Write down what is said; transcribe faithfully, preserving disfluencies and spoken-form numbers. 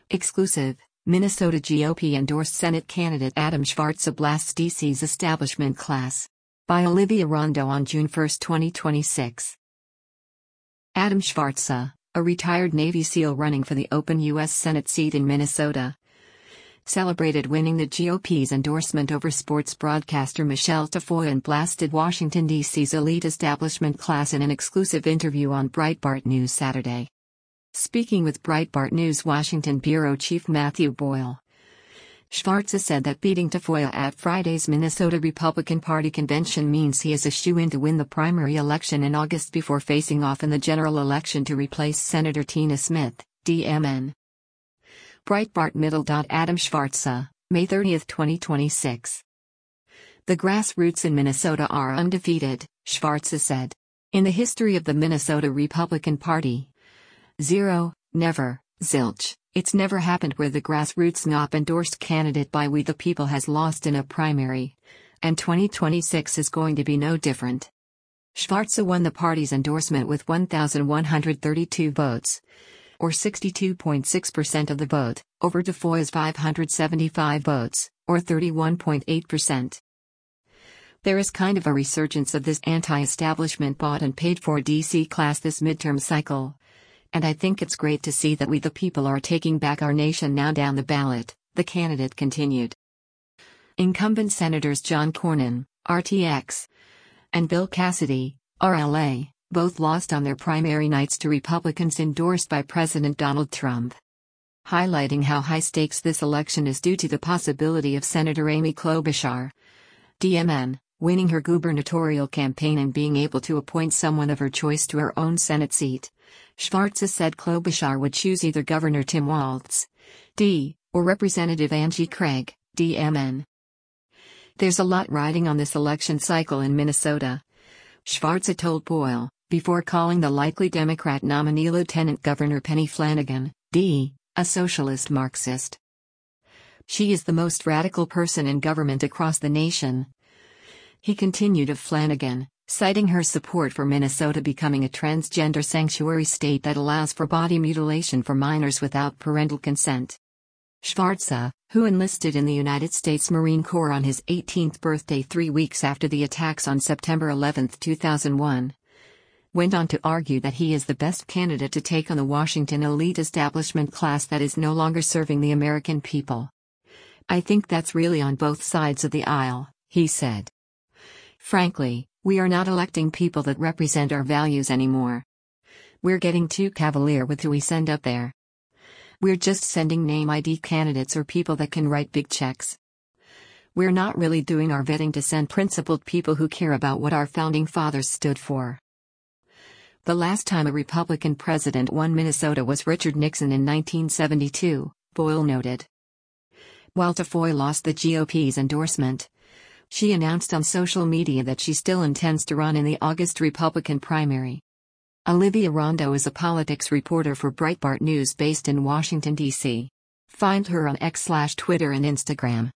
Exclusive, Minnesota G O P endorsed Senate candidate Adam Schwarza blasts D C's establishment class. By Olivia Rondo on June first, twenty twenty-six. Adam Schwarza, a retired Navy SEAL running for the open U S Senate seat in Minnesota, celebrated winning the G O P's endorsement over sports broadcaster Michelle Tafoya and blasted Washington, D C's elite establishment class in an exclusive interview on Breitbart News Saturday. Speaking with Breitbart News Washington bureau chief Matthew Boyle, Schwarza said that beating Tafoya at Friday's Minnesota Republican Party convention means he is a shoo-in to win the primary election in August before facing off in the general election to replace Senator Tina Smith, D M N. Breitbart Middle. Adam Schwarza, May thirtieth, twenty twenty-six. The grassroots in Minnesota are undefeated, Schwarza said. In the history of the Minnesota Republican Party, zero, never, zilch, it's never happened where the grassroots N O P endorsed candidate by We the People has lost in a primary. And twenty twenty-six is going to be no different. Schwarza won the party's endorsement with one thousand one hundred thirty-two votes, or sixty-two point six percent of the vote, over Tafoya's five hundred seventy-five votes, or thirty-one point eight percent. There is kind of a resurgence of this anti-establishment bought and paid for D C class this midterm cycle. And I think it's great to see that we the people are taking back our nation now down the ballot, the candidate continued. Incumbent Senators John Cornyn, R T X, and Bill Cassidy, R L A, both lost on their primary nights to Republicans endorsed by President Donald Trump. Highlighting how high stakes this election is due to the possibility of Senator Amy Klobuchar, D M N, winning her gubernatorial campaign and being able to appoint someone of her choice to her own Senate seat, Schwarza said Klobuchar would choose either Governor Tim Walz, D, or Representative Angie Craig, D M N. There's a lot riding on this election cycle in Minnesota, Schwarza told Boyle, before calling the likely Democrat nominee Lieutenant Governor Penny Flanagan, D, a socialist Marxist. She is the most radical person in government across the nation. He continued of Flanagan, citing her support for Minnesota becoming a transgender sanctuary state that allows for body mutilation for minors without parental consent. Schwarza, who enlisted in the United States Marine Corps on his eighteenth birthday three weeks after the attacks on September eleventh, two thousand one, went on to argue that he is the best candidate to take on the Washington elite establishment class that is no longer serving the American people. I think that's really on both sides of the aisle, he said. Frankly, we are not electing people that represent our values anymore. We're getting too cavalier with who we send up there. We're just sending name I D candidates or people that can write big checks. We're not really doing our vetting to send principled people who care about what our founding fathers stood for. The last time a Republican president won Minnesota was Richard Nixon in nineteen seventy-two, Boyle noted. While Tafoya lost the G O P's endorsement, she announced on social media that she still intends to run in the August Republican primary. Olivia Rondo is a politics reporter for Breitbart News based in Washington, D C Find her on X slash Twitter and Instagram.